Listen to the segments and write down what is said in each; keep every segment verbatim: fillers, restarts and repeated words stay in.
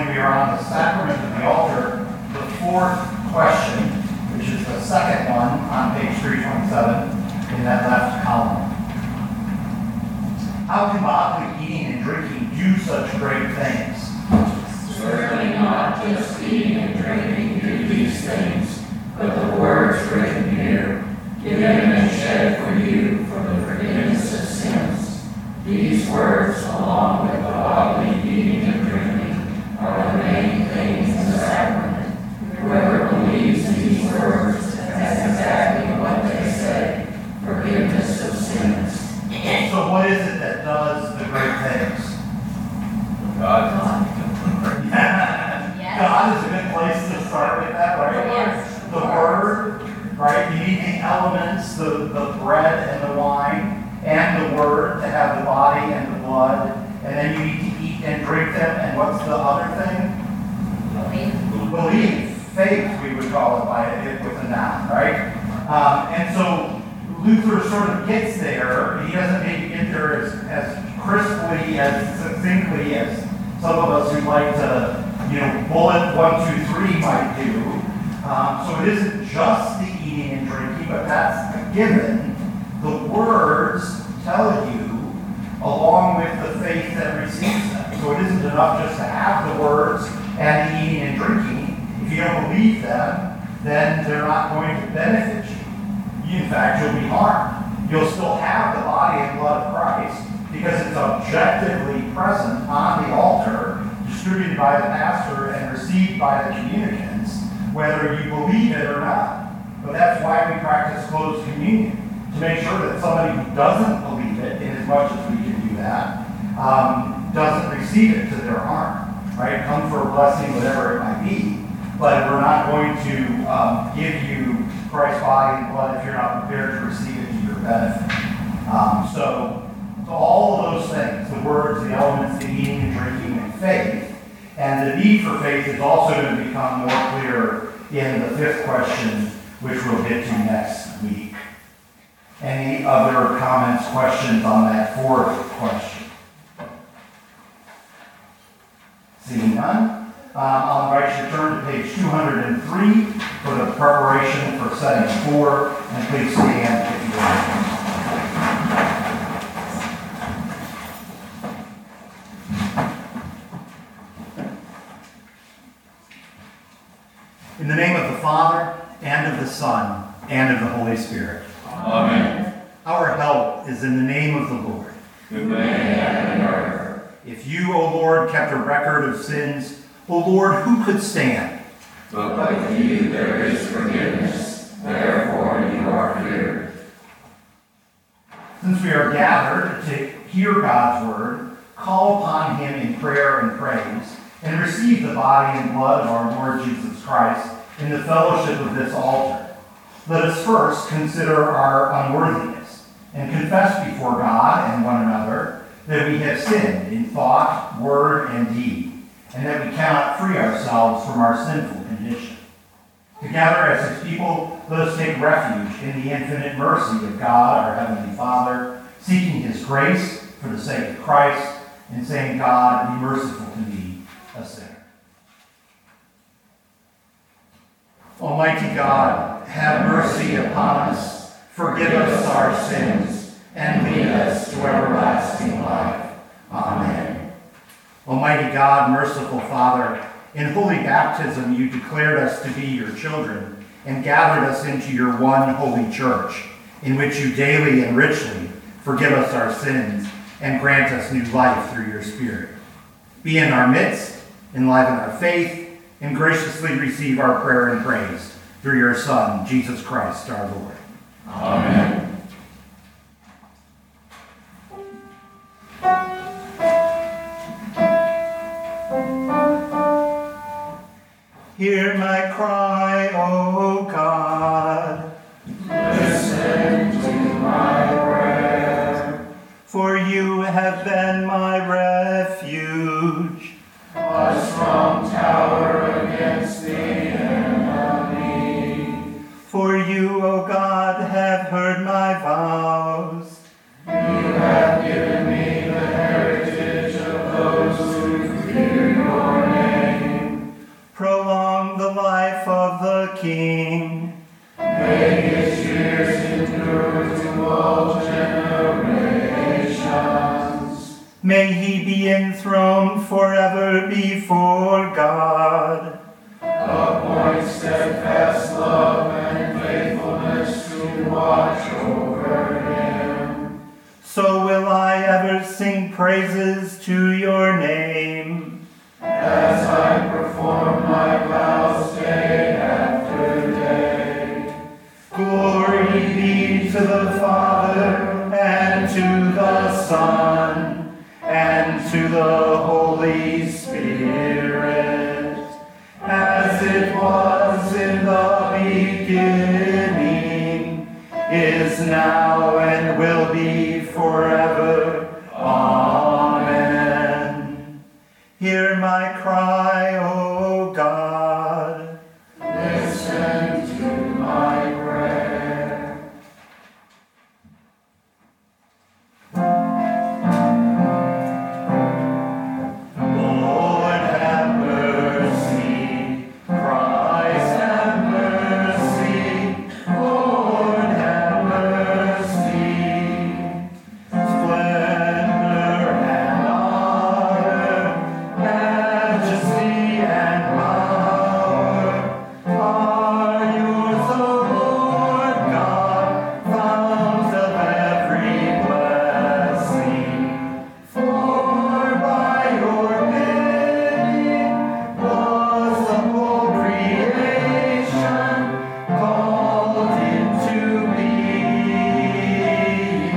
we are on the sacrament of the altar, the fourth question, which is the second one on page three twenty-seven in that left column. How can bodily eating and drinking do such great things? Certainly not just eating and drinking do these things, but the words written here, given and shed for you for the forgiveness of sins. These words, along with the bodily eating and drinking, are the main things in the sacrament. Whoever believes these words has exactly what they say, forgiveness of sins. So what is it that does the great things? God. God is a good place to start with that, right? Yes. The Word, right? You need the elements, the, the bread and the wine, and the Word to have the body and the blood. And then you need to eat and drink them. And what's the other thing? Believe. Belief. Faith, we would call it by it with a noun, right? Um, and so Luther sort of gets there. He doesn't maybe get there as, as crisply, as succinctly as some of us who like to, you know, bullet one, two, three might do. Um, so it isn't just the eating and drinking, but that's a given. The words tell you, along with the faith that receives them. So it isn't enough just to have the words and the eating and drinking. If you don't believe them, then they're not going to benefit you. You, in fact, you'll be harmed. You'll still have the body and blood of Christ because it's objectively present on the altar, distributed by the pastor and received by the communicants, whether you believe it or not. But that's why we practice closed communion, to make sure that somebody who doesn't believe it, in as much as we can do that, um, doesn't receive it to their harm, right? Come for a blessing, whatever it might be, but we're not going to um, give you Christ's body and blood if you're not prepared to receive it to your benefit. Um, so, so all of those things, the words, the elements, the eating and drinking, and faith, and the need for faith is also going to become more clear in the fifth question, which we'll get to next week. Any other comments, questions on that fourth question? Seeing none, uh, I'll invite you to turn to page two hundred three for the preparation for setting four, and please stand if you will. In the name of the Father, and of the Son, and of the Holy Spirit. Amen. Our help is in the name of the Lord. Who made heaven and earth. If you, O Lord, kept a record of sins, O Lord, who could stand? But with you there is forgiveness, therefore you are feared. Since we are gathered to hear God's word, call upon him in prayer and praise, and receive the body and blood of our Lord Jesus Christ in the fellowship of this altar. Let us first consider our unworthiness and confess before God and one another that we have sinned in thought, word, and deed, and that we cannot free ourselves from our sinful condition. Together as his people, let us take refuge in the infinite mercy of God, our Heavenly Father, seeking his grace for the sake of Christ, and saying, God, be merciful to me, a sinner. Almighty God, have mercy upon us, forgive us our sins, and lead us to everlasting life. Amen. Almighty God, merciful Father, in holy baptism you declared us to be your children and gathered us into your one holy church, in which you daily and richly forgive us our sins and grant us new life through your Spirit. Be in our midst, enliven our faith, and graciously receive our prayer and praise through your Son, Jesus Christ, our Lord. Amen. Hear my cry, O God. Listen to my prayer. For you have been my refuge. A strong tower against the enemy. For you, O God, have heard my vows. You have given me the heritage of those who fear your name. May he be enthroned forever before God. Appoint steadfast love and faithfulness to watch over him. So will I ever sing praises to your name, as I perform my vows day after day. Glory be to the Father, and to the Son, and to the Holy Spirit, as it was in the beginning, is now, and will be forever. Amen. Hear my cry, O God. Listen to my prayer. Lord, have mercy. Christ, have mercy. Lord, have mercy. Splendor and honor, majesty and power are yours, O Lord God, fount of every blessing. For by your bidding was the whole creation called into being.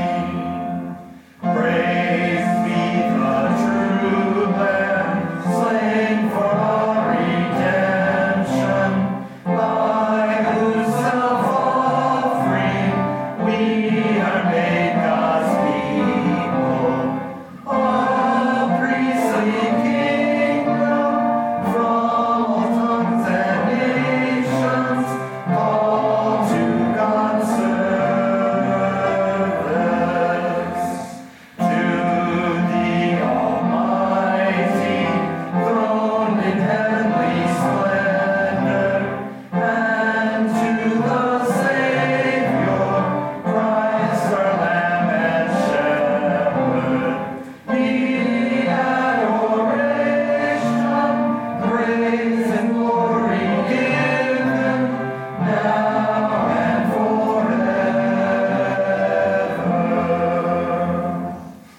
Praise be the true Lamb, slain for our redemption, by whose self-offering we are made God's people, a priestly kingdom from all tongues and nations, called to God's service. To the Almighty, throned in heavenly splendor, and to the Savior, Christ our Lamb and Shepherd, be adoration, praise and glory given, now and forever.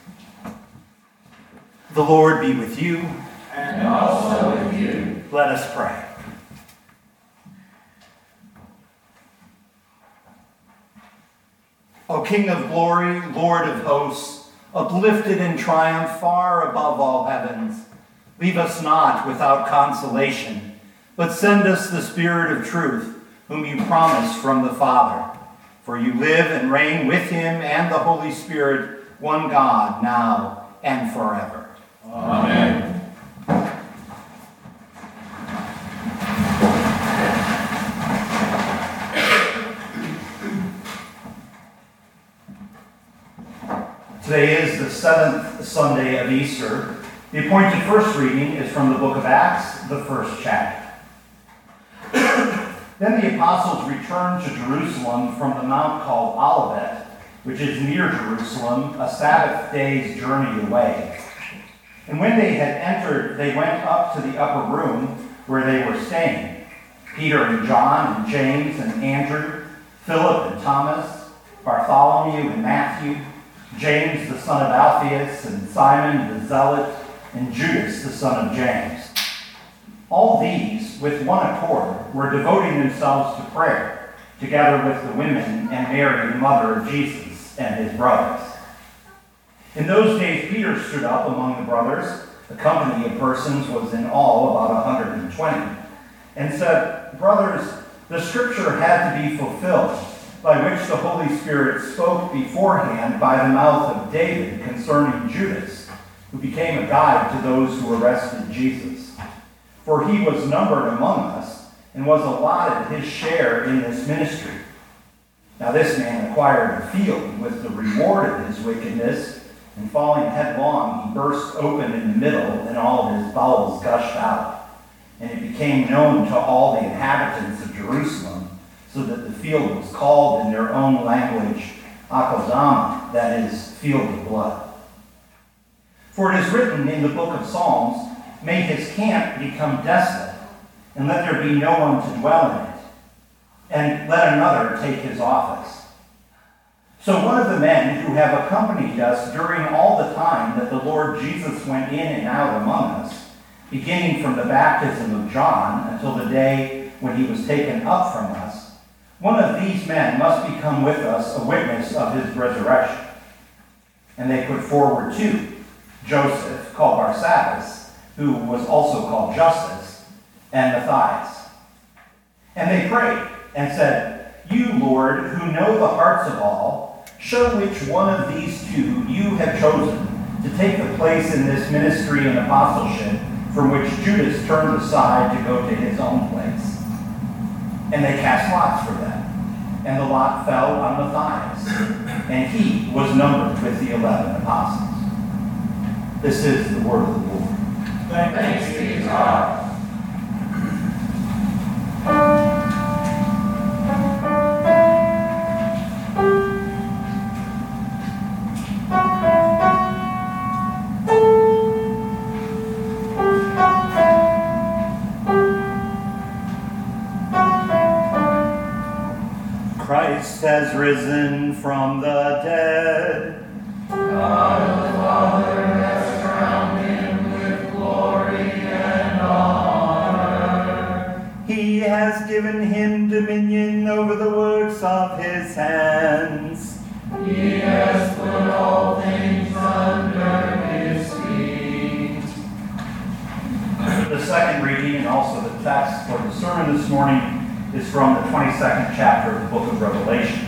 The Lord be with you. And also with you. Let us pray. O King of glory, Lord of hosts, uplifted in triumph far above all heavens, leave us not without consolation, but send us the Spirit of truth, whom you promised from the Father. For you live and reign with him and the Holy Spirit, one God, now and forever. Amen. Today is the seventh Sunday of Easter. The appointed first reading is from the book of Acts, the first chapter. Then the apostles returned to Jerusalem from the mount called Olivet, which is near Jerusalem, a Sabbath day's journey away. And when they had entered, they went up to the upper room where they were staying. Peter and John and James and Andrew, Philip and Thomas, Bartholomew and Matthew, James the son of Alphaeus, and Simon the Zealot, and Judas the son of James. All these, with one accord, were devoting themselves to prayer, together with the women and Mary, the mother of Jesus, and his brothers. In those days Peter stood up among the brothers, the company of persons was in all about a hundred and twenty, and said, Brothers, the scripture had to be fulfilled, by which the Holy Spirit spoke beforehand by the mouth of David concerning Judas, who became a guide to those who arrested Jesus. For he was numbered among us, and was allotted his share in this ministry. Now this man acquired a field with the reward of his wickedness, and falling headlong, he burst open in the middle, and all his bowels gushed out. And it became known to all the inhabitants of Jerusalem, so that the field was called in their own language Akeldama, that is, field of blood. For it is written in the book of Psalms, "May his camp become desolate, and let there be no one to dwell in it, and let another take his office." So one of the men who have accompanied us during all the time that the Lord Jesus went in and out among us, beginning from the baptism of John until the day when he was taken up from us, one of these men must become with us a witness of his resurrection. And they put forward two, Joseph, called Barsabbas, who was also called Justus, and Matthias. And they prayed and said, "You, Lord, who know the hearts of all, show which one of these two you have chosen to take the place in this ministry and apostleship from which Judas turned aside to go to his own place." And they cast lots for them, and the lot fell on Matthias, and he was numbered with the eleven apostles. This is the word of the Lord. Thanks be to God. Christ has risen from the dead. God the Father has crowned him with glory and honor. He has given him dominion over the works of his hands. He has put all things under his feet. The second reading and also the text for the sermon this morning is from the twenty-second chapter of the book of Revelation.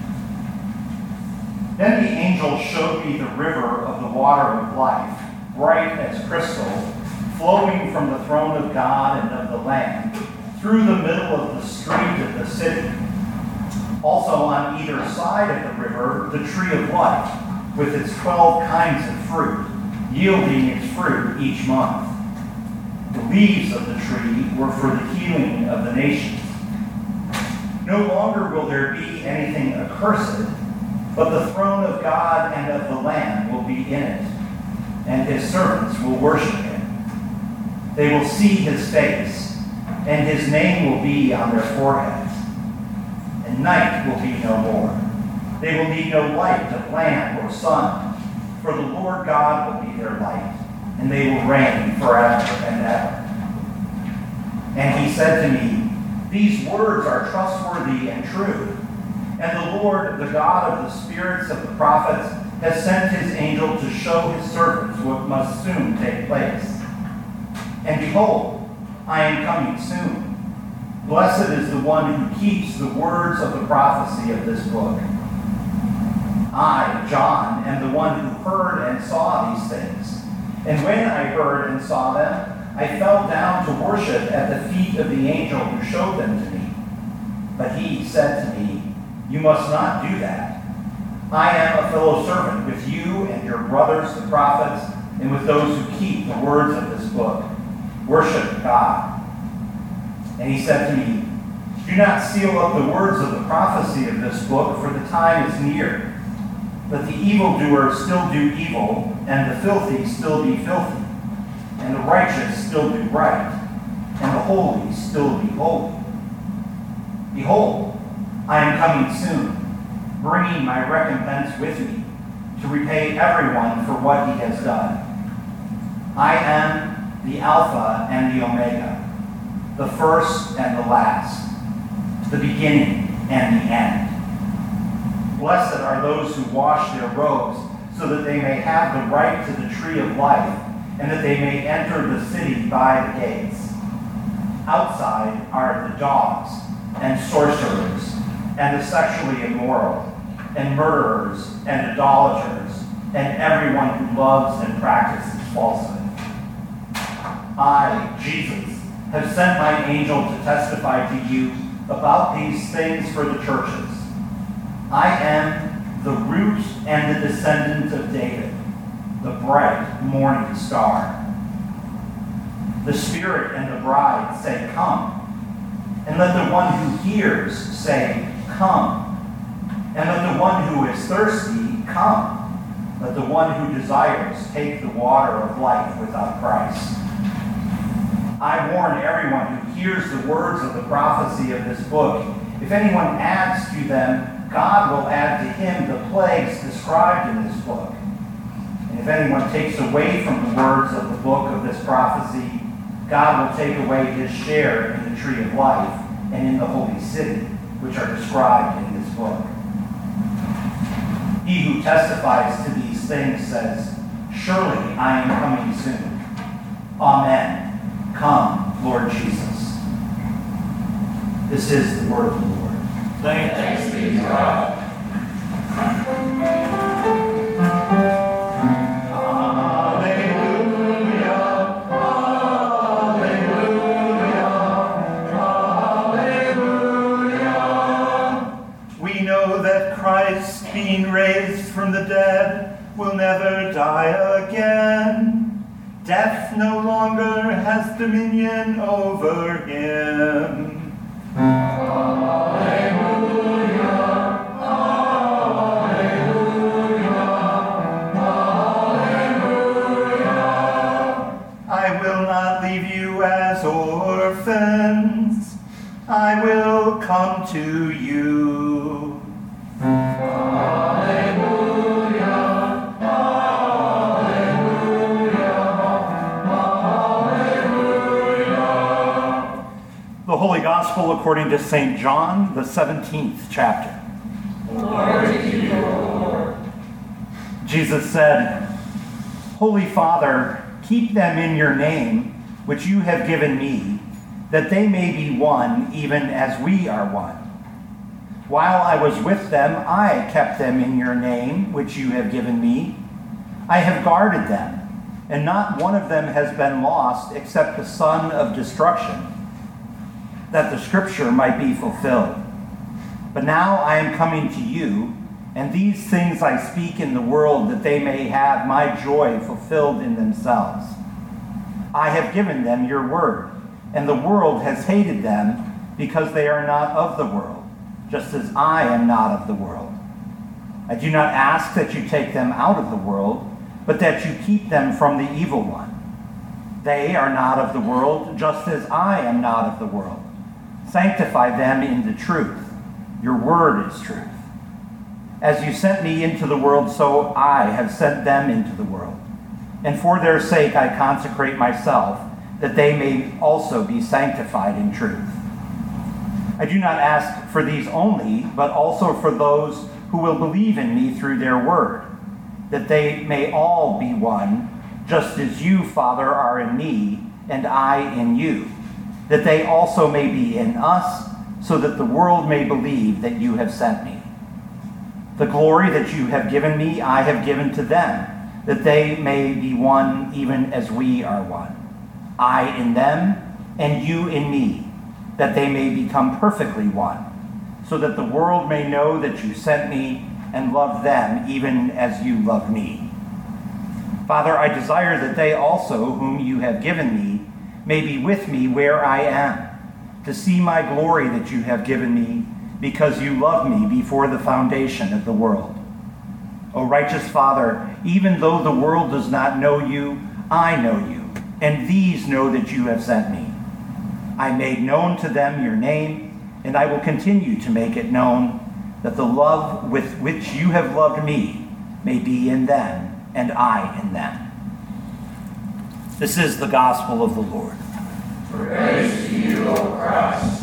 Then the angel showed me the river of the water of life, bright as crystal, flowing from the throne of God and of the Lamb, through the middle of the street of the city. Also on either side of the river, the tree of life, with its twelve kinds of fruit, yielding its fruit each month. The leaves of the tree were for the healing of the nations. No longer will there be anything accursed, but the throne of God and of the Lamb will be in it, and his servants will worship him. They will see his face, and his name will be on their foreheads. And night will be no more. They will need no light of lamp or sun, for the Lord God will be their light, and they will reign forever and ever. And he said to me, "These words are trustworthy and true. And the Lord, the God of the spirits of the prophets, has sent his angel to show his servants what must soon take place. And behold, I am coming soon. Blessed is the one who keeps the words of the prophecy of this book. I, John, am the one who heard and saw these things. And when I heard and saw them, I fell down to worship at the feet of the angel who showed them to me. But he said to me, 'You must not do that. I am a fellow servant with you and your brothers, the prophets, and with those who keep the words of this book. Worship God.' And he said to me, 'Do not seal up the words of the prophecy of this book, for the time is near. Let the evildoer still do evil, and the filthy still be filthy, and the righteous still do right, and the holy still be holy. Behold, I am coming soon, bringing my recompense with me, to repay everyone for what he has done. I am the Alpha and the Omega, the first and the last, the beginning and the end. Blessed are those who wash their robes, so that they may have the right to the tree of life, and that they may enter the city by the gates. Outside are the dogs, and sorcerers, and the sexually immoral, and murderers, and idolaters, and everyone who loves and practices falsehood. I, Jesus, have sent my angel to testify to you about these things for the churches. I am the root and the descendant of David, the bright morning star. The Spirit and the bride say, 'Come.' And let the one who hears say, 'Come.' And let the one who is thirsty come. let the one who desires take the water of life without price. I warn everyone who hears the words of the prophecy of this book. If anyone adds to them, God will add to him the plagues described in this book. And if anyone takes away from the words of the book of this prophecy, God will take away his share in the tree of life and in the holy city, which are described in this book. He who testifies to these things says, "Surely I am coming soon." Amen. Come, Lord Jesus. This is the word of the Lord. Thanks be to God. Christ, being raised from the dead, will never die again. Death no longer has dominion over him. Alleluia, alleluia, alleluia. I will not leave you as orphans. I will come to you. The Holy Gospel according to Saint John, the seventeenth chapter. Glory to you, Lord. Jesus said, "Holy Father, keep them in your name, which you have given me, that they may be one, even as we are one. While I was with them, I kept them in your name, which you have given me. I have guarded them, and not one of them has been lost except the son of destruction, that the scripture might be fulfilled. But now I am coming to you, and these things I speak in the world, that they may have my joy fulfilled in themselves. I have given them your word, and the world has hated them, because they are not of the world, just as I am not of the world. I do not ask that you take them out of the world, but that you keep them from the evil one. They are not of the world, just as I am not of the world. Sanctify them in the truth. Your word is truth. As you sent me into the world, so I have sent them into the world. And for their sake I consecrate myself, that they may also be sanctified in truth. I do not ask for these only, but also for those who will believe in me through their word, that they may all be one, just as you, Father, are in me, and I in you, that they also may be in us, so that the world may believe that you have sent me. The glory that you have given me, I have given to them, that they may be one even as we are one. I in them, and you in me, that they may become perfectly one, so that the world may know that you sent me and loved them even as you loved me. Father, I desire that they also, whom you have given me, may be with me where I am, to see my glory that you have given me, because you loved me before the foundation of the world. O righteous Father, even though the world does not know you, I know you, and these know that you have sent me. I made known to them your name, and I will continue to make it known, that the love with which you have loved me may be in them, and I in them." This is the gospel of the Lord. Praise to you, O Christ.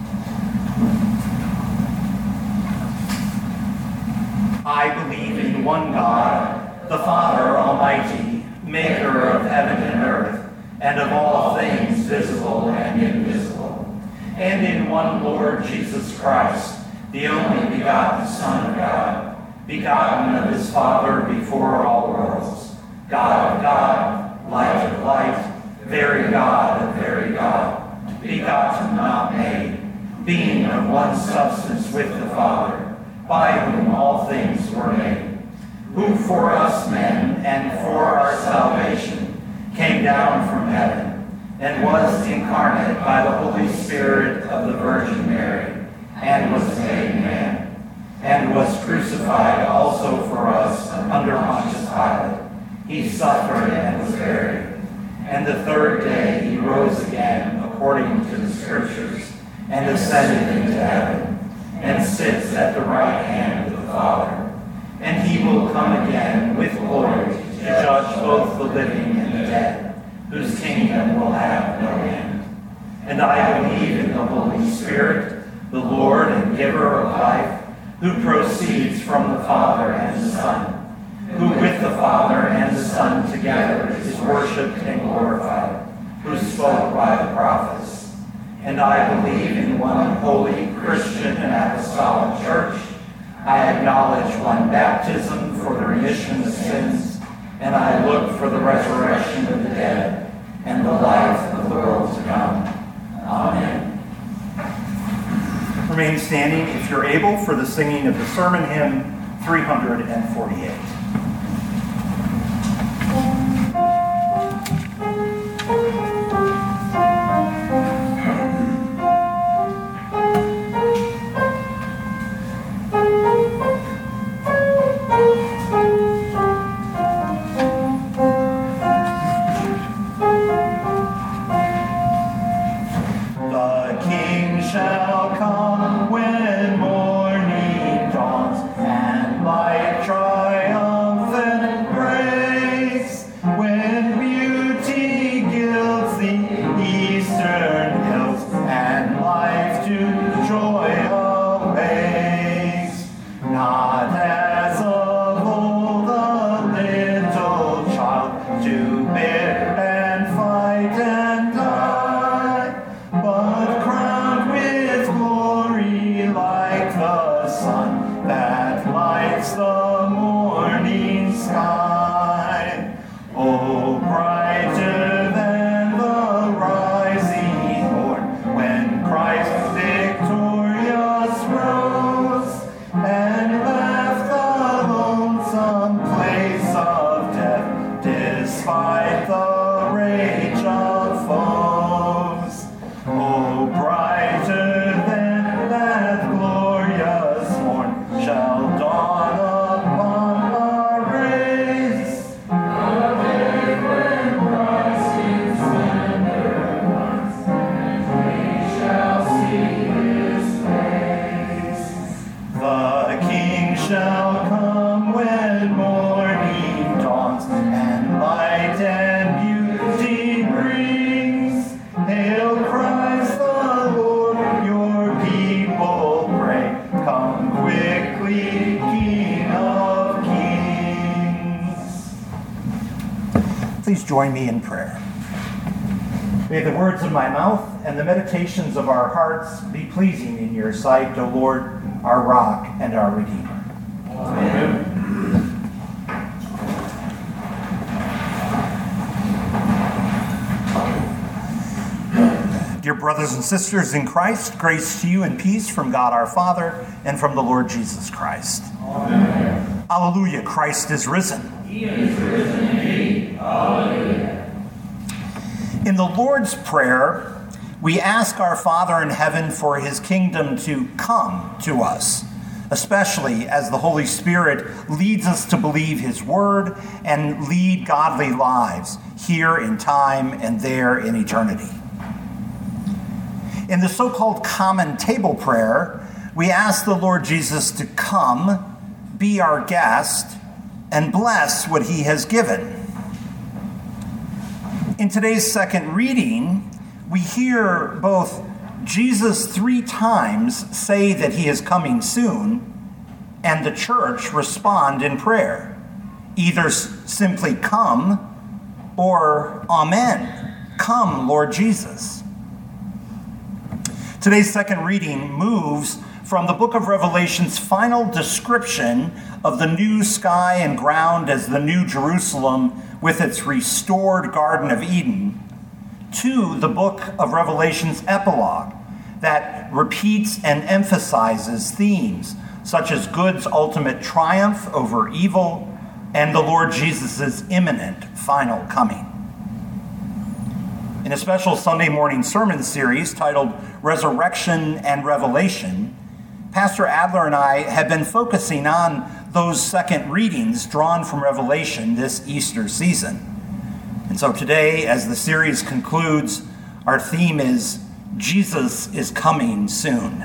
I believe in one God, the Father Almighty, maker of heaven and earth, and of all things visible and invisible, and in one Lord Jesus Christ, the only begotten Son of God, begotten of his Father before all worlds, God of God, light of light, very God of very God, begotten, not made, being of one substance with the Father, by whom all things were made, who for us men and for our salvation came down from heaven, and was incarnate by the Holy Spirit of the Virgin Mary, and was made man. and was crucified also for us under Pontius Pilate. He suffered and was buried. And the third day he rose again, according to the Scriptures, and ascended into heaven, and sits at the right hand of the Father. And he will come again with glory to judge both the living and the dead, whose kingdom will have no end. And I believe in the Holy Spirit, the Lord and giver of life, who proceeds from the Father and the Son, who with the Father and the Son together is worshipped and glorified, who spoke by the prophets. And I believe in one holy Christian and apostolic church. I acknowledge one baptism for the remission of sins, and I look for the resurrection of the dead and the life of the world to come. Amen. Remain standing if you're able for the singing of the sermon hymn three forty-eight. Please join me in prayer. May the words of my mouth and the meditations of our hearts be pleasing in your sight, O Lord, our rock and our Redeemer. Amen. Dear brothers and sisters in Christ, grace to you and peace from God our Father and from the Lord Jesus Christ. Amen. Alleluia, Christ is risen. He is risen indeed. Alleluia. In the Lord's Prayer, we ask our Father in heaven for his kingdom to come to us, especially as the Holy Spirit leads us to believe his word and lead godly lives here in time and there in eternity. In the so-called common table prayer, we ask the Lord Jesus to come, be our guest, and bless what he has given. In today's second reading, we hear both Jesus three times say that he is coming soon, and the church respond in prayer, either simply come or amen. Come, Lord Jesus. Today's second reading moves from the book of Revelation's final description of the new sky and ground as the New Jerusalem with its restored Garden of Eden to the book of Revelation's epilogue that repeats and emphasizes themes such as good's ultimate triumph over evil and the Lord Jesus' imminent final coming. In a special Sunday morning sermon series titled Resurrection and Revelation, Pastor Adler and I have been focusing on those second readings drawn from Revelation this Easter season. And so today, as the series concludes, our theme is Jesus is coming soon.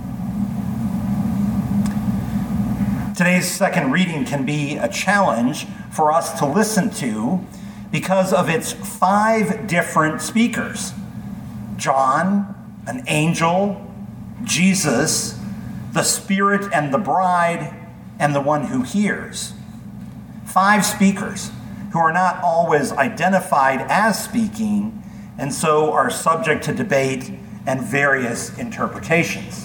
Today's second reading can be a challenge for us to listen to because of its five different speakers: John, an angel, Jesus, the Spirit and the bride, and the one who hears. Five speakers who are not always identified as speaking, and so are subject to debate and various interpretations.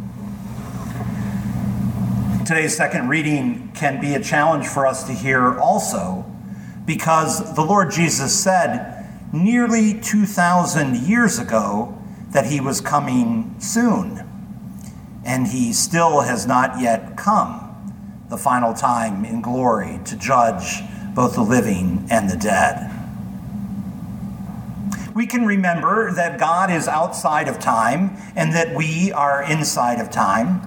Today's second reading can be a challenge for us to hear also because the Lord Jesus said nearly two thousand years ago that he was coming soon, and he still has not yet come the final time in glory to judge both the living and the dead. We can remember that God is outside of time and that we are inside of time.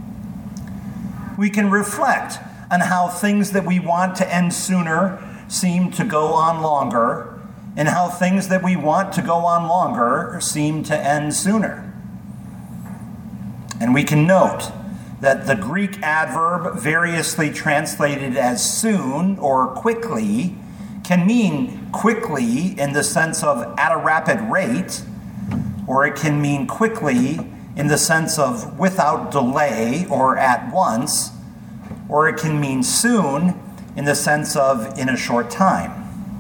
We can reflect on how things that we want to end sooner seem to go on longer, and how things that we want to go on longer seem to end sooner. And we can note that the Greek adverb variously translated as soon or quickly can mean quickly in the sense of at a rapid rate, or it can mean quickly in the sense of without delay or at once, or it can mean soon in the sense of in a short time.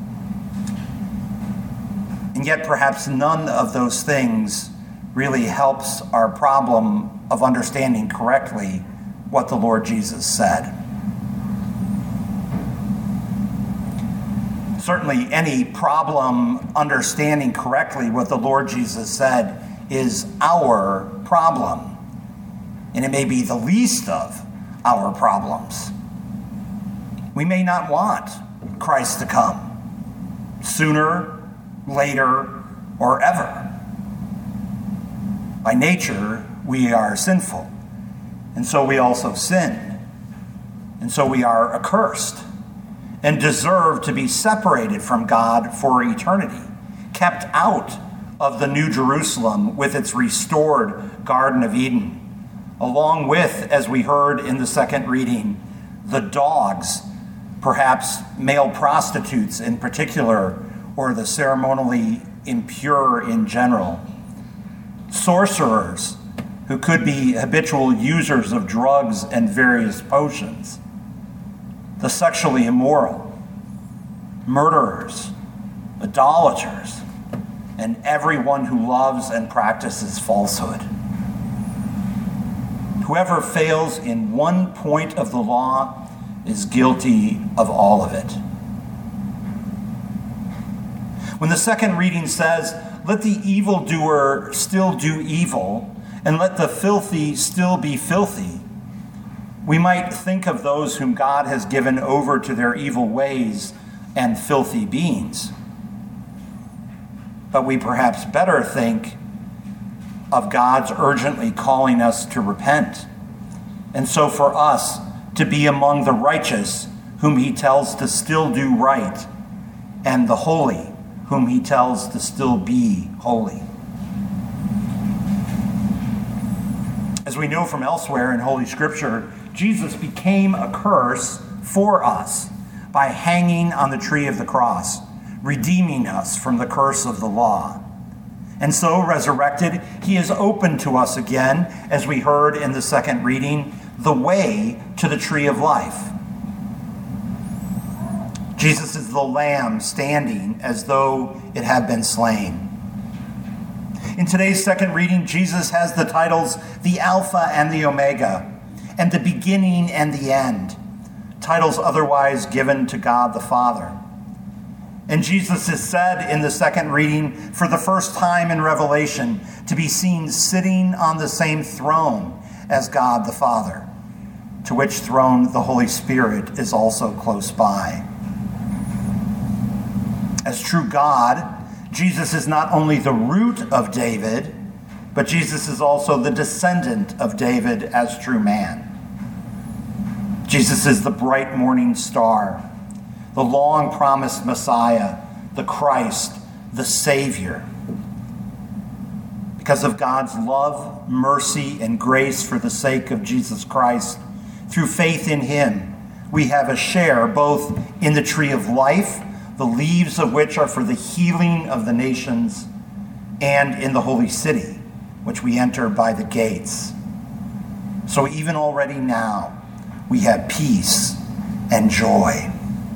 And yet perhaps none of those things really helps our problem of understanding correctly what the Lord Jesus said. Certainly any problem understanding correctly what the Lord Jesus said is our problem, and it may be the least of our problems. We may not want Christ to come sooner, later, or ever. By nature, we are sinful, and so we also sin, and so we are accursed and deserve to be separated from God for eternity, kept out of the New Jerusalem with its restored Garden of Eden, along with, as we heard in the second reading, the dogs, perhaps male prostitutes in particular, or the ceremonially impure in general, sorcerers who could be habitual users of drugs and various potions, the sexually immoral, murderers, idolaters, and everyone who loves and practices falsehood. Whoever fails in one point of the law is guilty of all of it. When the second reading says, "Let the evildoer still do evil, and let the filthy still be filthy," we might think of those whom God has given over to their evil ways and filthy beings. But we perhaps better think of God's urgently calling us to repent, and so for us to be among the righteous whom he tells to still do right, and the holy whom he tells to still be holy. As we know from elsewhere in Holy Scripture, Jesus became a curse for us by hanging on the tree of the cross, redeeming us from the curse of the law. And so, resurrected, he is open to us again, as we heard in the second reading, the way to the tree of life. Jesus is the lamb standing as though it had been slain. In today's second reading, Jesus has the titles the Alpha and the Omega, and the beginning and the end, titles otherwise given to God the Father. And Jesus is said in the second reading, for the first time in Revelation, to be seen sitting on the same throne as God the Father, to which throne the Holy Spirit is also close by. As true God, Jesus is not only the root of David, but Jesus is also the descendant of David as true man. Jesus is the bright morning star, the long-promised Messiah, the Christ, the Savior. Because of God's love, mercy, and grace for the sake of Jesus Christ, through faith in him, we have a share both in the tree of life, the leaves of which are for the healing of the nations, and in the holy city, which we enter by the gates. So even already now, we have peace and joy.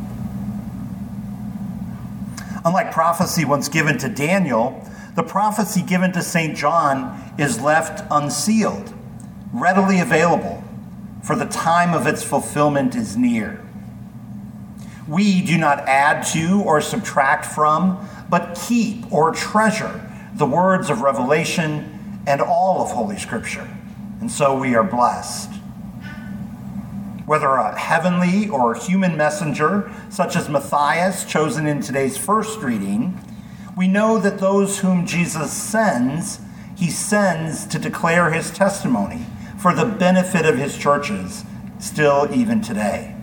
Unlike prophecy once given to Daniel, the prophecy given to Saint John is left unsealed, readily available, for the time of its fulfillment is near. We do not add to or subtract from, but keep or treasure the words of Revelation and all of Holy Scripture, and so we are blessed. Whether a heavenly or human messenger, such as Matthias, chosen in today's first reading, we know that those whom Jesus sends, he sends to declare his testimony for the benefit of his churches, still even today.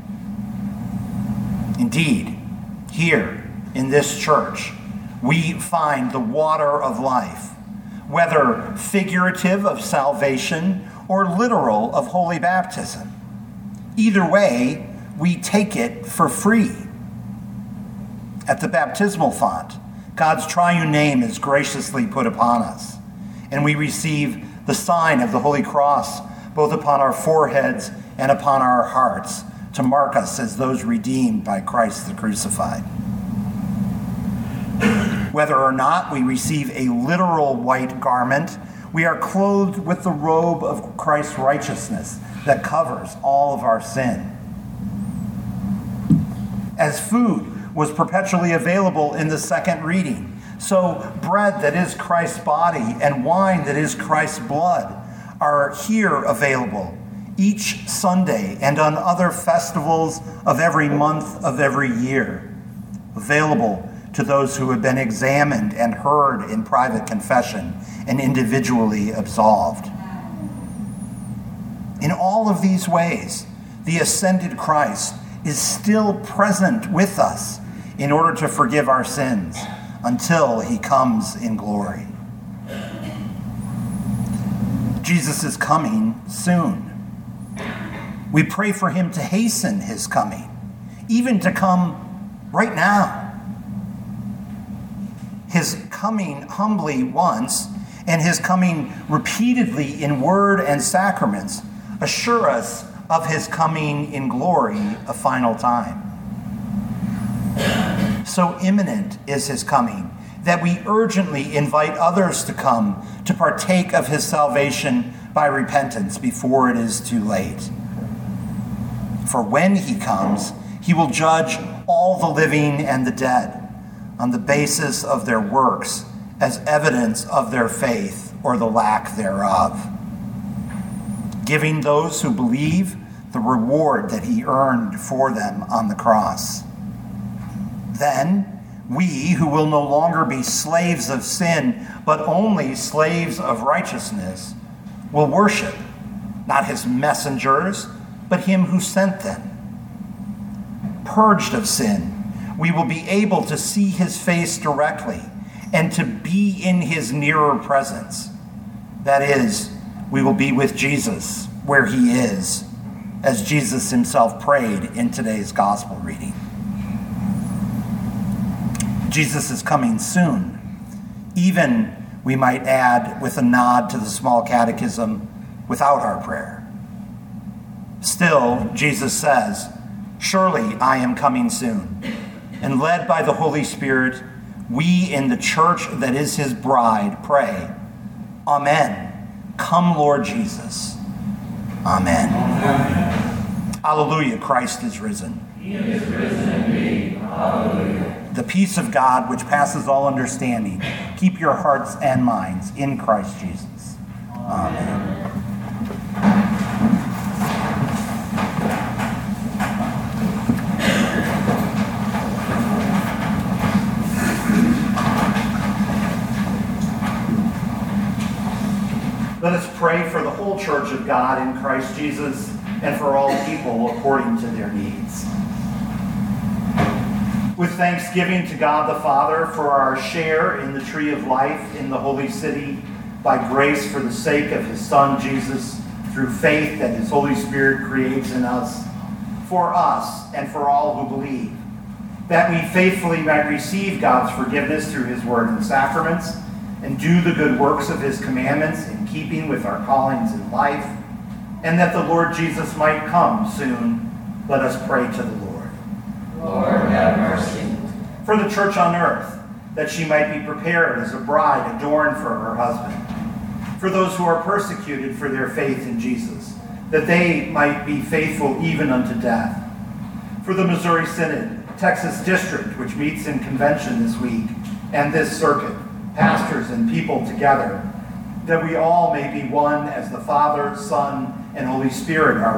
Indeed, here in this church, we find the water of life, whether figurative of salvation or literal of holy baptism. Either way, we take it for free. At the baptismal font, God's triune name is graciously put upon us, and we receive the sign of the Holy Cross both upon our foreheads and upon our hearts to mark us as those redeemed by Christ the crucified. Whether or not we receive a literal white garment, we are clothed with the robe of Christ's righteousness that covers all of our sin. As food was perpetually available in the second reading, so bread that is Christ's body and wine that is Christ's blood are here available each Sunday and on other festivals of every month of every year, available to those who have been examined and heard in private confession and individually absolved. In all of these ways, the ascended Christ is still present with us in order to forgive our sins until he comes in glory. Jesus is coming soon. We pray for him to hasten his coming, even to come right now. His coming humbly once and his coming repeatedly in word and sacraments assure us of his coming in glory a final time. So imminent is his coming that we urgently invite others to come to partake of his salvation by repentance before it is too late. For when he comes, he will judge all the living and the dead on the basis of their works as evidence of their faith or the lack thereof, giving those who believe the reward that he earned for them on the cross. Then we, who will no longer be slaves of sin, but only slaves of righteousness, will worship not his messengers, but him who sent them. Purged of sin, we will be able to see his face directly and to be in his nearer presence. That is, we will be with Jesus where he is, as Jesus himself prayed in today's gospel reading. Jesus is coming soon, even, we might add, with a nod to the small catechism, without our prayer. Still, Jesus says, "Surely I am coming soon." And led by the Holy Spirit, we in the church that is his bride pray, Amen. Come, Lord Jesus. Amen. Amen. Alleluia, Christ is risen. He is risen indeed. Alleluia. The peace of God, which passes all understanding, keep your hearts and minds in Christ Jesus. Amen. Let us pray for the whole church of God in Christ Jesus and for all people according to their needs. With thanksgiving to God the Father for our share in the tree of life in the holy city, by grace for the sake of his Son Jesus, through faith that his Holy Spirit creates in us, for us and for all who believe, that we faithfully might receive God's forgiveness through his word and sacraments, and do the good works of his commandments in keeping with our callings in life, and that the Lord Jesus might come soon. Let us pray to the Lord. Lord, have mercy. For the church on earth, that she might be prepared as a bride adorned for her husband. For those who are persecuted for their faith in Jesus, that they might be faithful even unto death. For the Missouri Synod, Texas District, which meets in convention this week, and this circuit, pastors and people together, that we all may be one as the Father, Son, and Holy Spirit are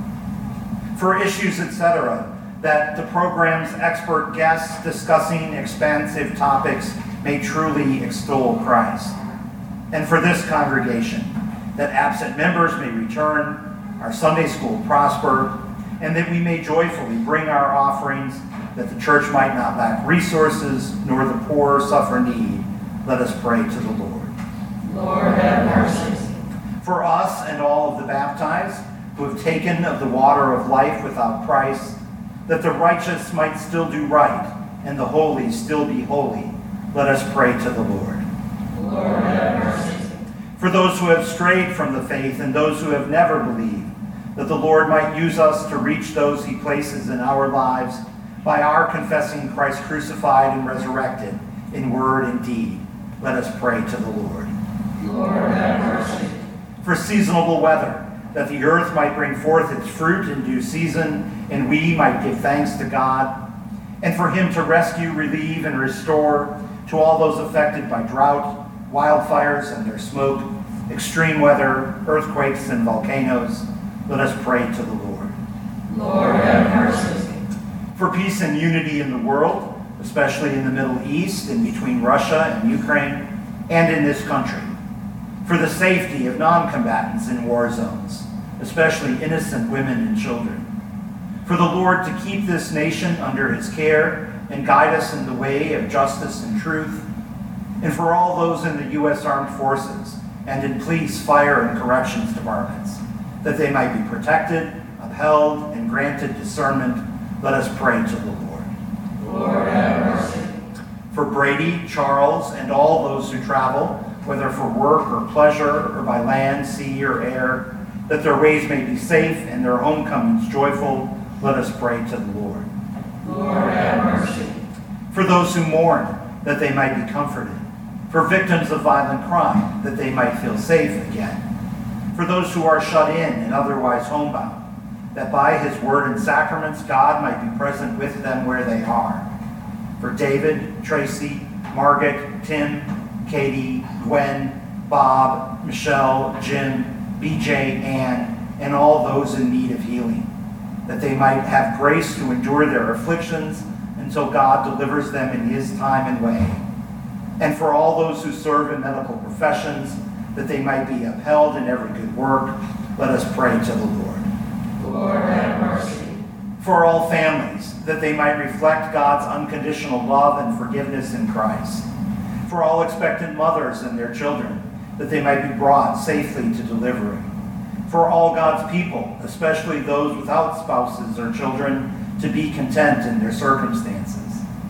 one. For issues, et cetera, that the program's expert guests discussing expansive topics may truly extol Christ. And for this congregation, that absent members may return, our Sunday school prosper, and that we may joyfully bring our offerings, that the church might not lack resources, nor the poor suffer need. Let us pray to the Lord. Lord, have mercy. For us and all of the baptized, who have taken of the water of life without price, that the righteous might still do right, and the holy still be holy, let us pray to the Lord. Lord, have mercy. For those who have strayed from the faith and those who have never believed, that the Lord might use us to reach those he places in our lives by our confessing Christ crucified and resurrected in word and deed. Let us pray to the Lord. Lord, have mercy. For seasonable weather, that the earth might bring forth its fruit in due season, and we might give thanks to God, and for him to rescue, relieve, and restore to all those affected by drought, wildfires and their smoke, extreme weather, earthquakes, and volcanoes. Let us pray to the Lord. Lord, have mercy. For peace and unity in the world, especially in the Middle East and between Russia and Ukraine, and in this country. For the safety of non-combatants in war zones, especially innocent women and children. For the Lord to keep this nation under his care and guide us in the way of justice and truth. And for all those in the U S Armed Forces and in police, fire, and corrections departments, that they might be protected, upheld, and granted discernment. Let us pray to the Lord. Lord, have mercy. For Brady, Charles, and all those who travel, whether for work or pleasure or by land, sea, or air, that their ways may be safe and their homecomings joyful, let us pray to the Lord. Lord, have mercy. For those who mourn, that they might be comforted. For victims of violent crime, that they might feel safe again. For those who are shut in and otherwise homebound, that by his word and sacraments God might be present with them where they are. For David, Tracy, Margaret, Tim, Katie, Gwen, Bob, Michelle, Jim, B J, Ann, and all those in need of healing, that they might have grace to endure their afflictions until God delivers them in his time and way. And for all those who serve in medical professions, that they might be upheld in every good work, let us pray to the Lord. Lord, have mercy. For all families, that they might reflect God's unconditional love and forgiveness in Christ. For all expectant mothers and their children, that they might be brought safely to delivery. For all God's people, especially those without spouses or children, to be content in their circumstances.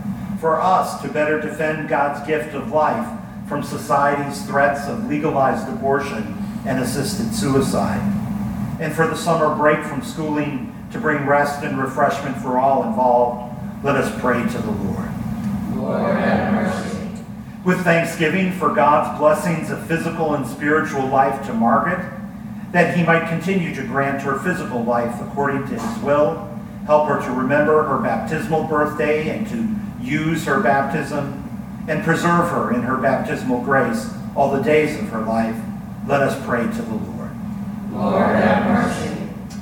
For us to better defend God's gift of life from society's threats of legalized abortion and assisted suicide. And for the summer break from schooling to bring rest and refreshment for all involved, let us pray to the Lord. Lord, have mercy. With thanksgiving for God's blessings of physical and spiritual life to Margaret, that he might continue to grant her physical life according to his will, help her to remember her baptismal birthday and to use her baptism, and preserve her in her baptismal grace all the days of her life, let us pray to the Lord. Lord, have mercy.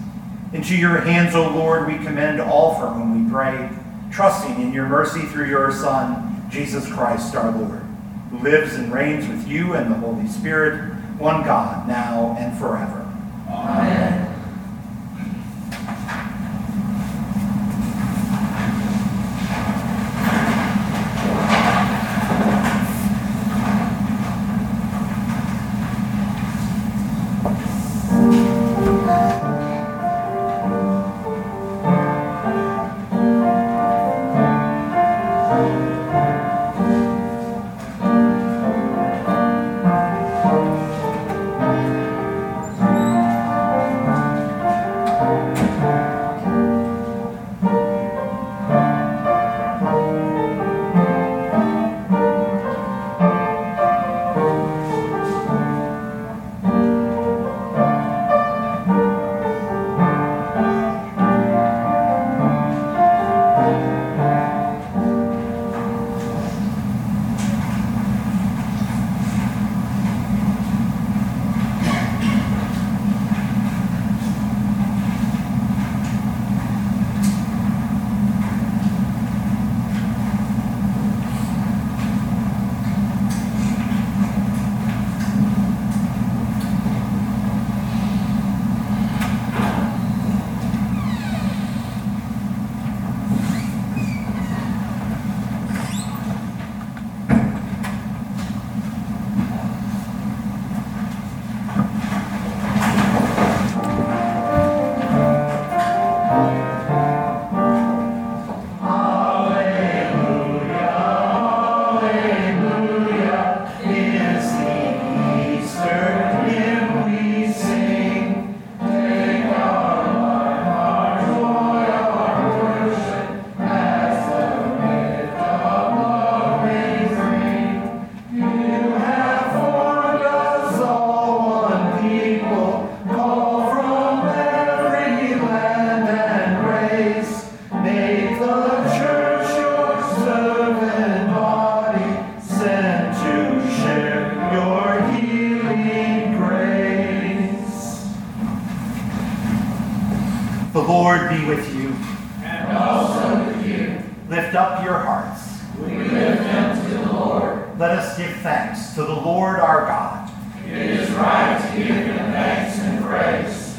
Into your hands, O Lord, we commend all for whom we pray, trusting in your mercy through your Son, Jesus Christ our Lord, who lives and reigns with you and the Holy Spirit, one God, now and forever. Amen. The Lord be with you. And also with you. Lift up your hearts. We lift them to the Lord. Let us give thanks to the Lord our God. It is right to give him thanks and praise.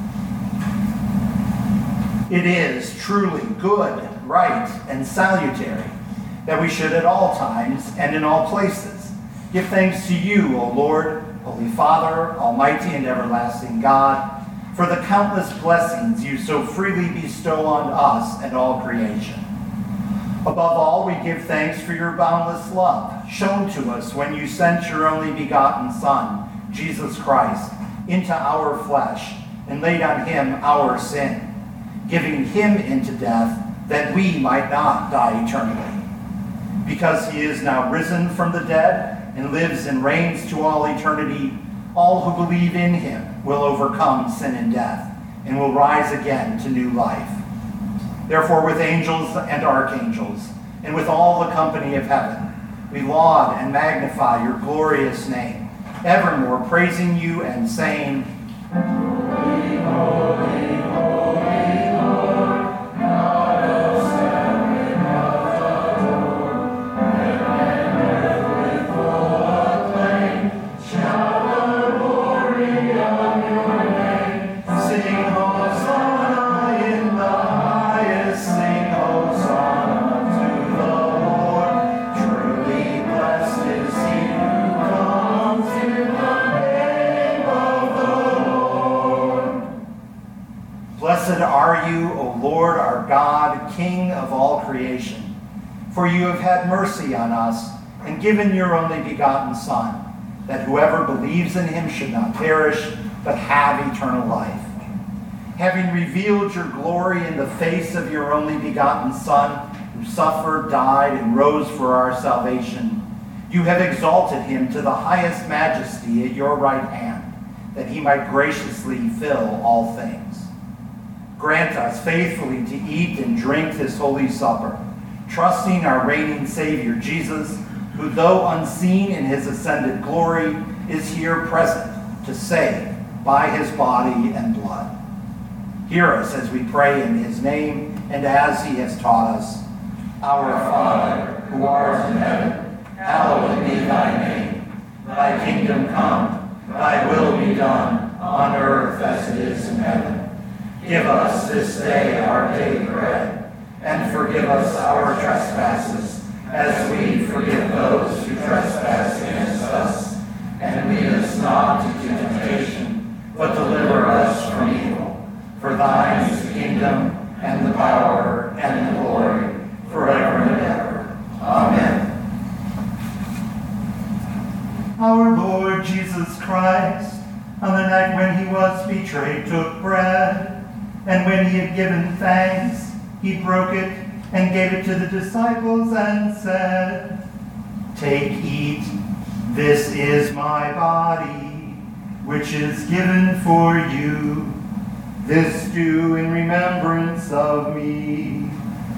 It is truly good, right, and salutary that we should at all times and in all places give thanks to you, O Lord, Holy Father, Almighty and everlasting God, for the countless blessings you so freely bestow on us and all creation. Above all, we give thanks for your boundless love, shown to us when you sent your only begotten Son, Jesus Christ, into our flesh and laid on him our sin, giving him into death that we might not die eternally. Because he is now risen from the dead and lives and reigns to all eternity, all who believe in him will overcome sin and death and will rise again to new life. Therefore, with angels and archangels, and with all the company of heaven, we laud and magnify your glorious name, evermore praising you and saying, Holy, holy, holy Lord, God of heaven of the Lord, heaven and earth with full acclaim, shout the glory of your name. Sing Hosanna in the highest, sing Hosanna to the Lord. Truly blessed is he who comes in the name of the Lord. Blessed are you, O Lord our God, King of all creation, for you have had mercy on us and given your only begotten Son, that whoever believes in him should not perish, but have eternal life. Having revealed your glory in the face of your only begotten Son, who suffered, died, and rose for our salvation, you have exalted him to the highest majesty at your right hand, that he might graciously fill all things. Grant us faithfully to eat and drink this holy supper, trusting our reigning Savior Jesus, who, though unseen in his ascended glory, is here present to save by his body and blood. Hear us as we pray in his name and as he has taught us. Our Father, who art in heaven, hallowed be thy name. Thy kingdom come, thy Give us this day our daily bread, and forgive us our trespasses, as we forgive those who trespass against us. And lead us not into temptation, but deliver us from evil. For thine is the kingdom, and the power, and the glory, forever and ever. Amen. Our Lord Jesus Christ, on the night when he was betrayed, took bread, and when he had given thanks, he broke it and gave it to the disciples and said, "Take, eat, this is my body, which is given for you. This do in remembrance of me."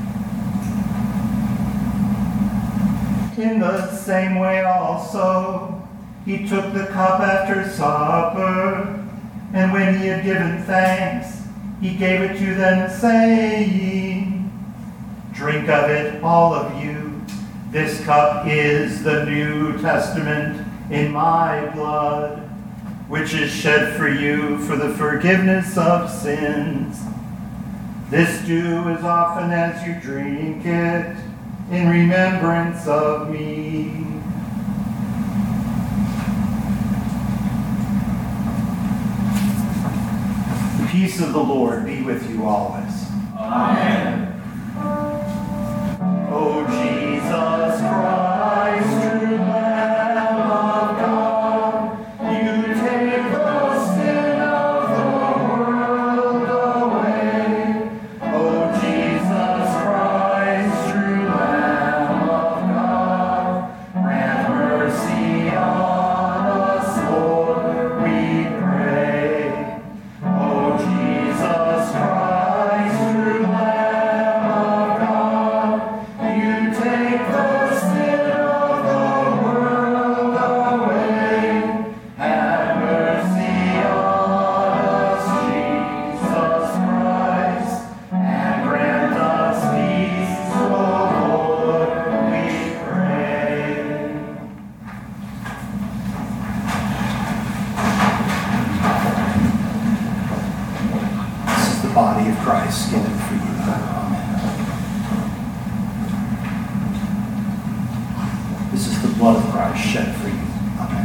In the same way also, he took the cup after supper, and when he had given thanks, he gave it to them, saying, "Drink of it, all of you. This cup is the New Testament in my blood, which is shed for you for the forgiveness of sins. This do as often as you drink it in remembrance of me." The peace of the Lord be with you always. Amen. O Jesus Christ, true Lamb of God, you take the sin of the world away. O Jesus Christ, true Lamb of God, grant mercy on us, Lord, we pray. O Jesus Christ, true Lamb of God, you take the sin of the world away. Have mercy on us, Jesus Christ, and grant us peace, O Lord, we pray. This is the body of Christ given for you. Amen. This is the blood of Christ shed for you. Amen.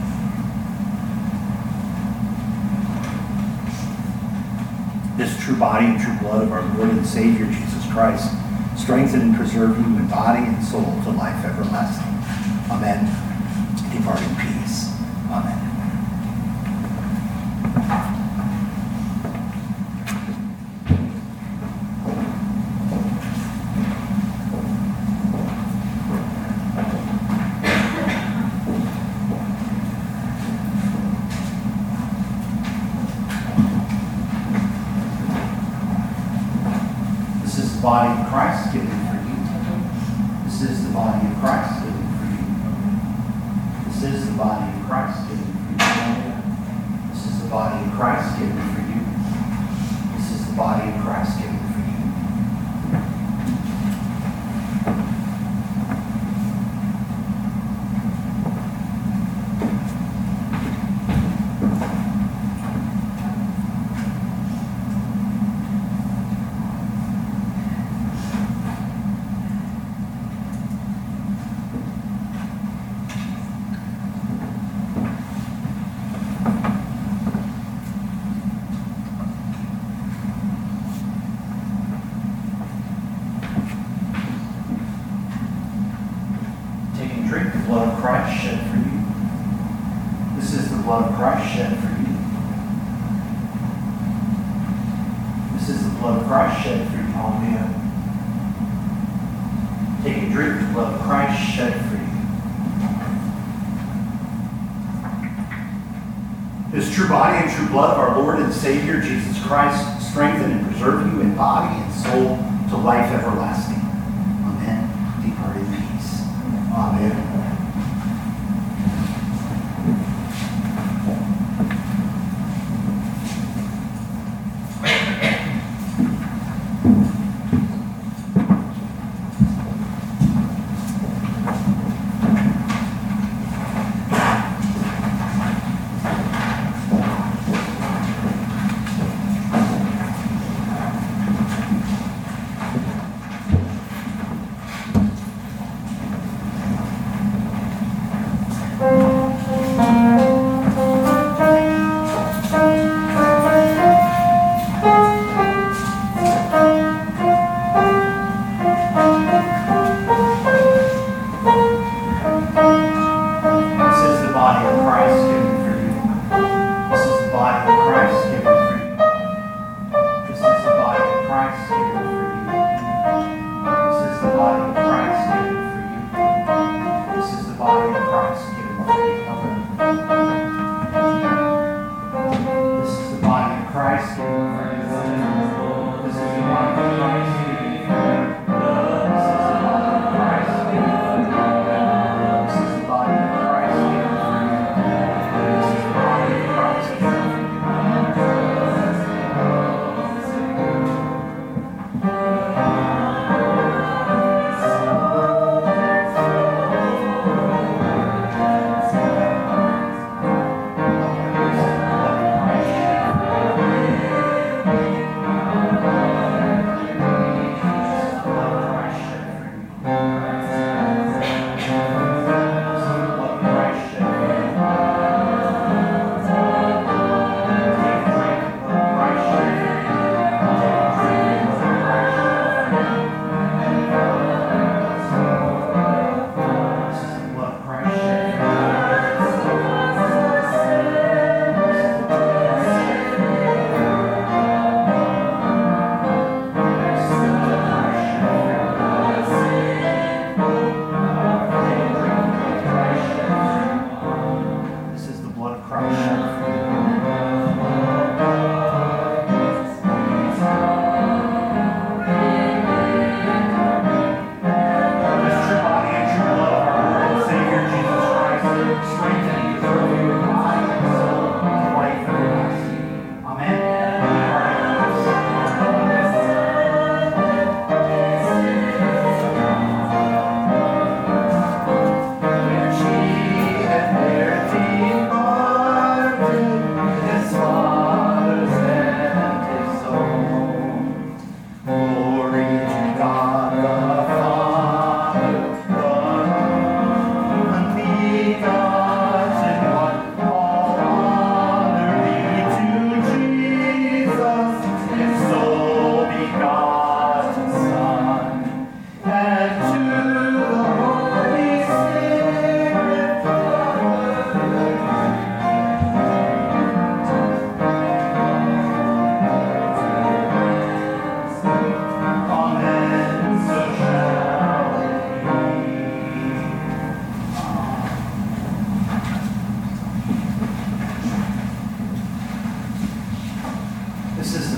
This true body and true blood of our Lord and Savior Jesus Christ strengthen and preserve you in body and soul to life everlasting. Amen. Depart in peace. Amen. This is the body of Christ given for you. This is the body of Christ given for you. This is the body of Christ given for you. This is the body of Christ given for you. This is the body of Christ given for you. Take and drink the blood of Christ shed for you. This is the blood of Christ shed for you. This is the blood of Christ shed for you. Amen. Take and drink the blood of Christ shed for you. This true body and true blood of our Lord and Savior Jesus Christ strengthen and preserve you in body and soul to life everlasting. Amen. Depart in peace. Amen.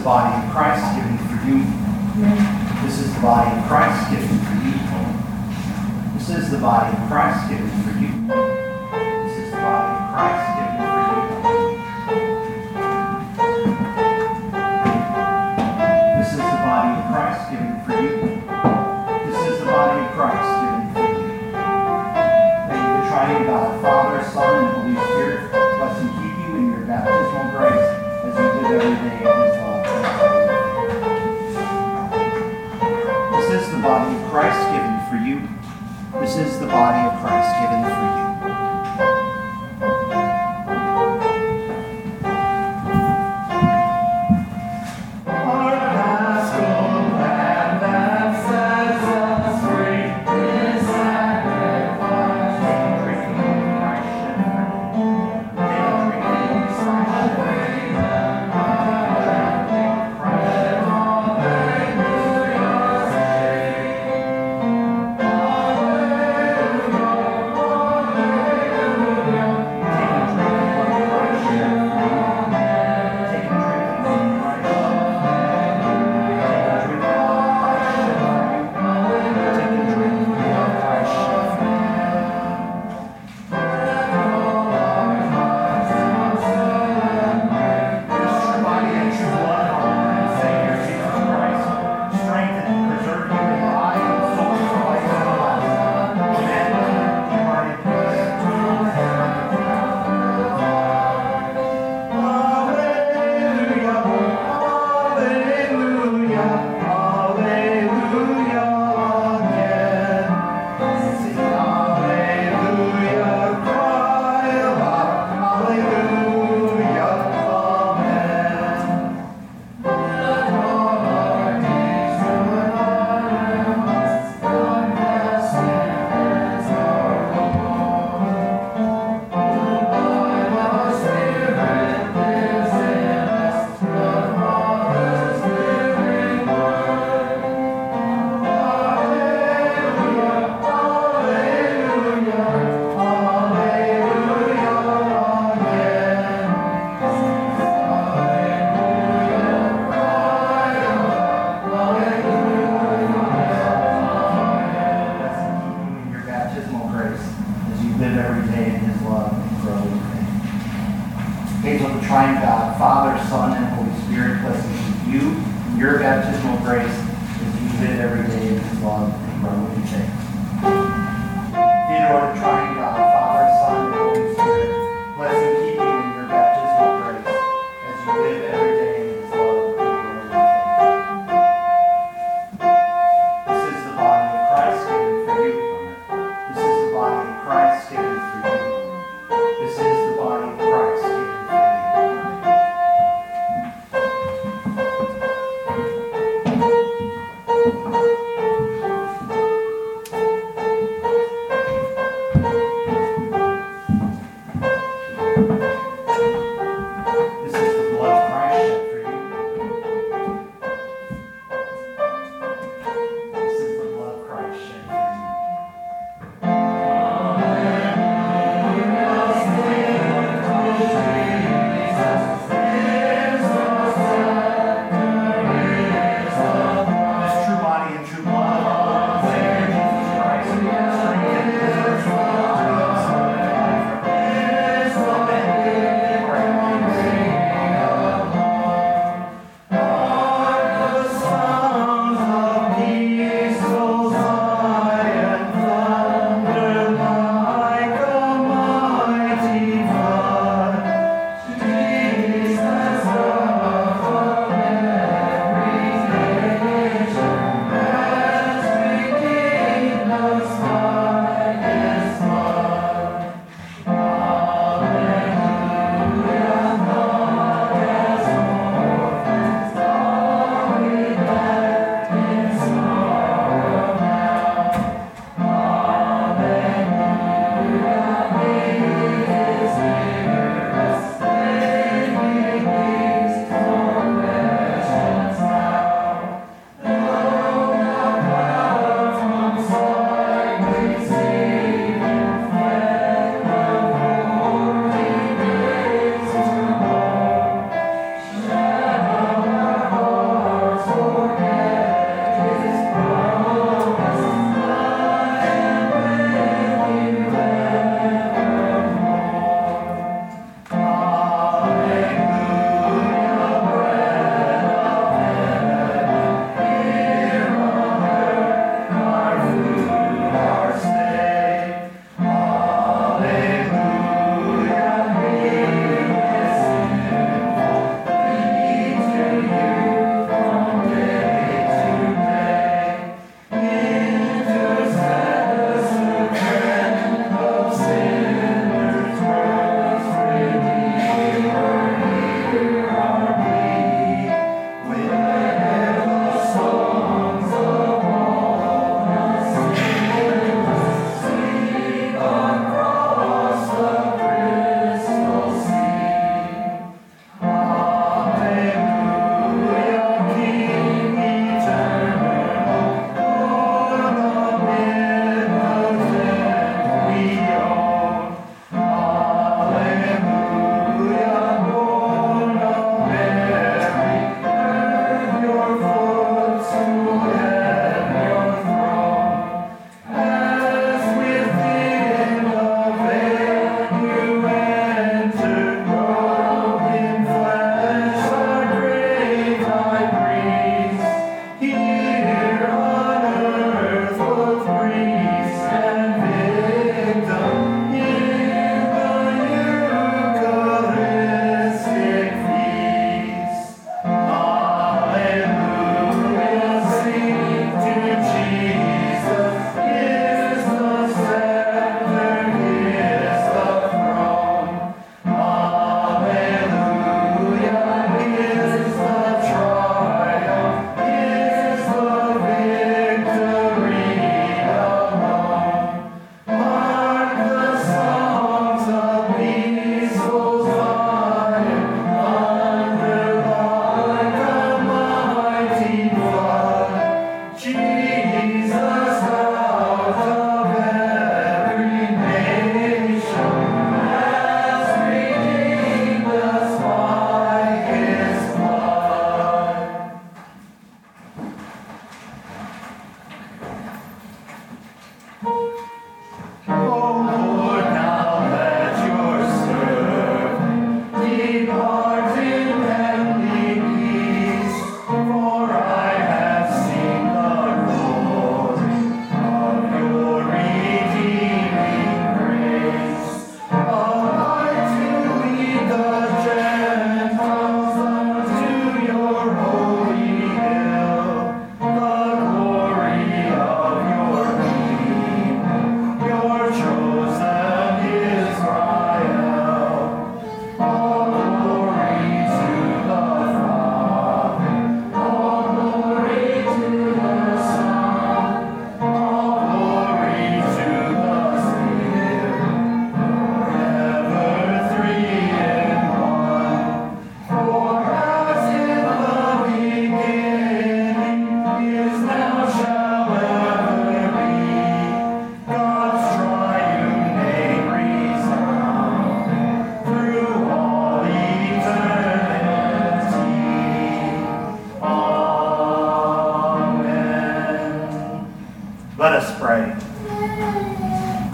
body of Christ given for you. This is the body of Christ given for you. This is the body of Christ given for you. This is the body of Christ given for you. This is the body of Christ given for you. This is the body of Christ given for you. May the triune God, Father, Son, and Holy Spirit bless and keep you in your baptismal grace as you live every day in His love. This is the body of Christ given for you. This is the body of Christ given for you. Thank you.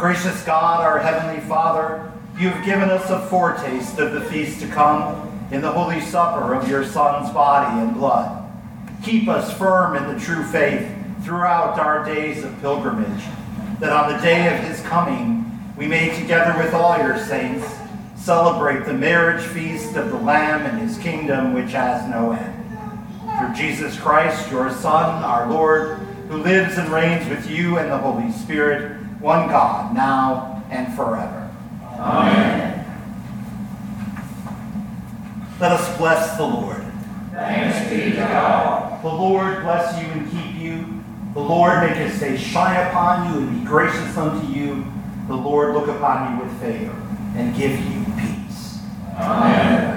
Gracious God, our Heavenly Father, you have given us a foretaste of the feast to come in the Holy Supper of your Son's body and blood. Keep us firm in the true faith throughout our days of pilgrimage, that on the day of his coming we may, together with all your saints, celebrate the marriage feast of the Lamb and his kingdom which has no end. Through Jesus Christ, your Son, our Lord, who lives and reigns with you and the Holy Spirit, one God, now and forever. Amen. Let us bless the Lord. Thanks be to God. The Lord bless you and keep you. The Lord make his face shine upon you and be gracious unto you. The Lord look upon you with favor and give you peace. Amen.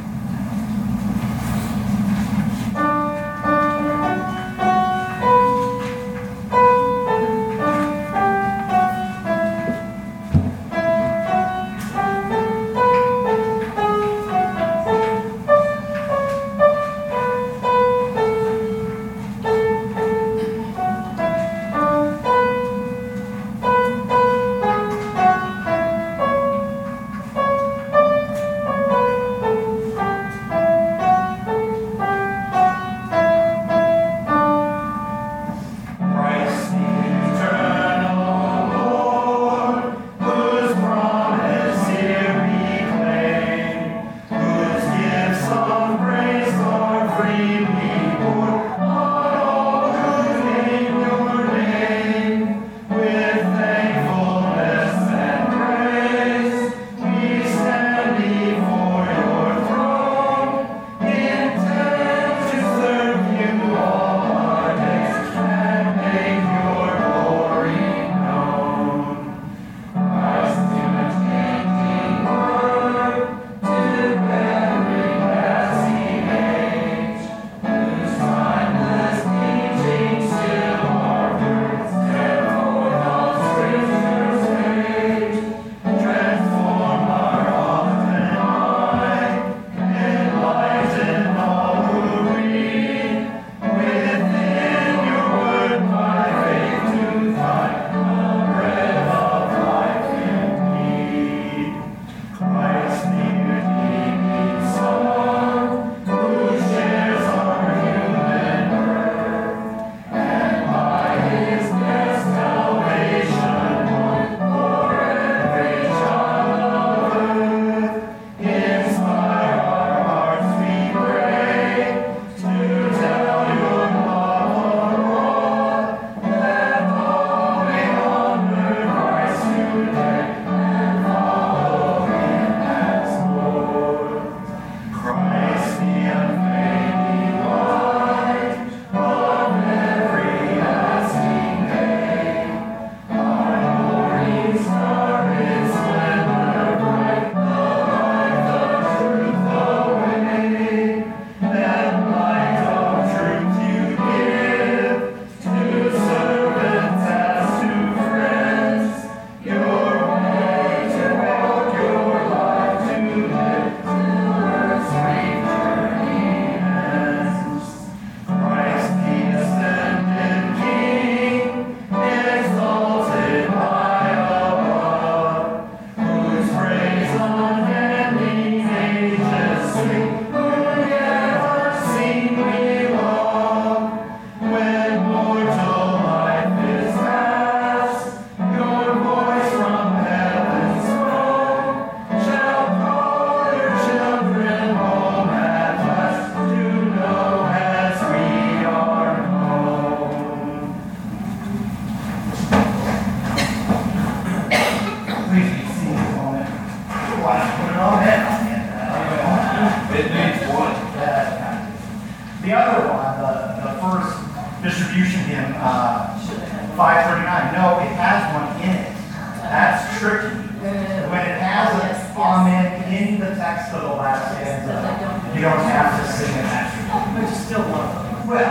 The other one, the, the first distribution hymn, uh, five thirty-nine, no, it has one in it. That's tricky. When it has an amen in the text of the last stanza, you don't have to sing it. But you still love them. Well,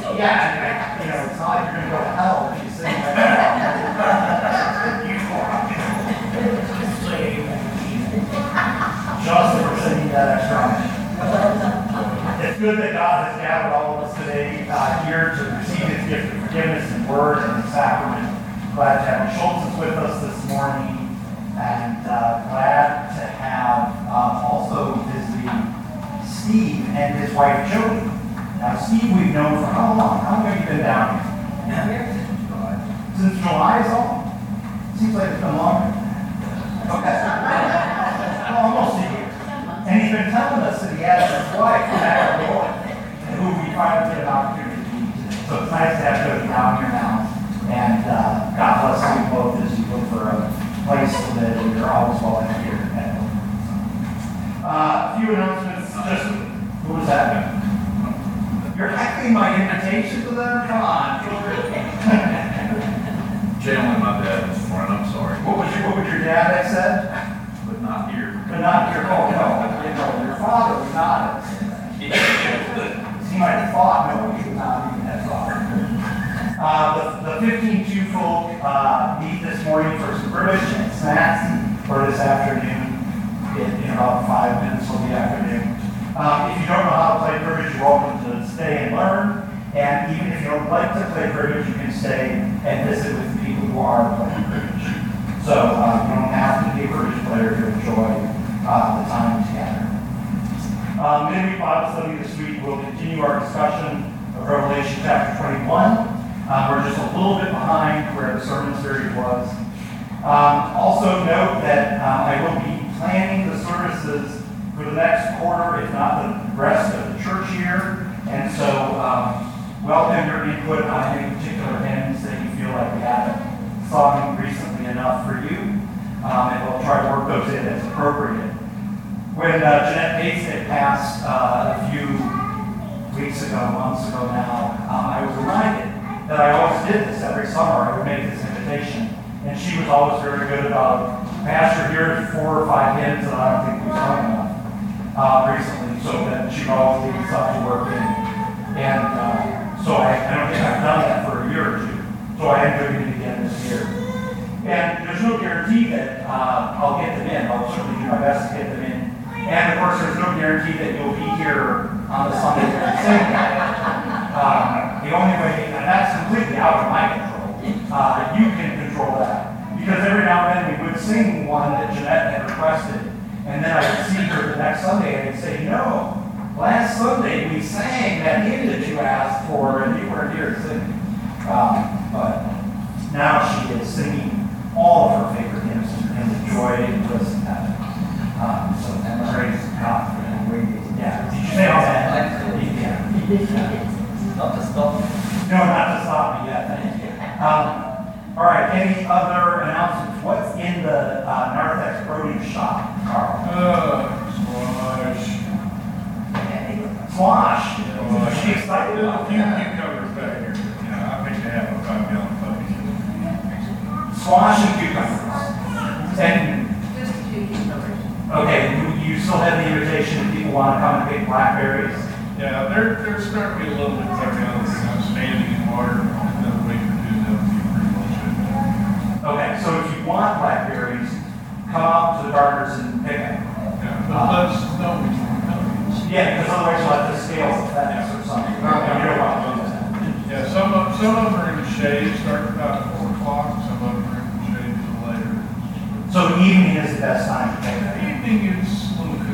yeah, you know, it's not like you're going to go to hell if you sing that. You Just for singing that extra. It's good that God has gathered all of us today uh, here to receive his gift of forgiveness and word and the sacrament. Glad to have Schultz with us this morning. morning, and uh, glad to have uh, also visiting Steve and his wife Jody. Now, Steve, we've known for how long? How long have you been down here? Since July is all? Seems like it's been longer. Okay. Well, almost a year. And he's been telling us that he has his wife back in Lord, who we finally get an opportunity to meet today. So it's nice to have Jody down here now. And uh, God bless you both as you look for a place to live. And you're always welcome here at home. Uh, a few announcements. Just, who was that? You're heckling my invitation to them? Come on. Jailing my dad this morning, I'm sorry. What was your, what would your dad have said? But not here. But not your, oh, no, you know, your father would not have said that. He might have thought, no, he would not even have thought. Uh, the, the fifteen two folk, uh, meet this morning for some brunch and snacks for this afternoon. In, in about five minutes for the afternoon. Um, if you don't know how to play cribbage, you're welcome to stay and learn. And even if you don't like to play cribbage, you can stay and visit with the people who are playing cribbage. So uh, you don't have to be a cribbage player to enjoy uh, the time together. Um, midweek Bible study this week will continue our discussion of Revelation chapter twenty-one. Uh, we're just a little bit behind where the sermon series was. Um, also note that um, I will be planning the services for the next quarter, if not the rest of the church year. And so um, welcome your input on any particular hymns that you feel like we haven't sung recently enough for you. Um, and we'll try to work those in as appropriate. When uh, Jeanette Bates had passed uh, a few weeks ago, months ago now, um, I was reminded that I always did this every summer. I would make this invitation. And she was always very good about, Pastor, here's four or five hymns that I don't think we've sung enough uh, recently, so that she would always leave us up to work in. And uh, so I, I don't think I've done that for a year or two. So I am doing it again this year. And there's no guarantee that uh, I'll get them in. I'll certainly do my best to get them in. And of course, there's no guarantee that you'll be here on the Sunday that I'm saying that. Um, the only way, and that's completely out of my control. Uh, you can control that. Because every now and then we would sing one that Jeanette had requested. And then I would see her the next Sunday and I'd say, you know, last Sunday we sang that hymn that you asked for and you weren't here to sing. Um, but now she is singing all of her favorite hymns and the joy and bliss of heaven. Um, so and the praise of God for that. Yeah. Did you say all that? Yeah. Not to stop. No, not to stop me yet. Thank you. Um, all right. Any other announcements? What's in the uh, Narthex produce shop, Carl? Uh, squash. Squash. Squash. Is she excited There's a about few that? cucumbers back here. Yeah, I think they have a five gallon bucket. Squash and cucumbers. And Just two cucumbers. okay, you, you still have the invitation if people want to come and pick blackberries. Yeah, they're, they're starting to be a little bit tough now. I'm standing in water. Another week or two, they'll be pretty well shut down. Okay, so if you want blackberries, come out to the gardeners and pick them. Yeah, but let us know which one comes. Yeah, because otherwise you'll have to scale the fence or something. And you don't want to do that. Yeah, some of, some of them are in the shade, starting about four o'clock. Some of them are in the shade a little later. So the evening is the best time to pick them. Evening is a little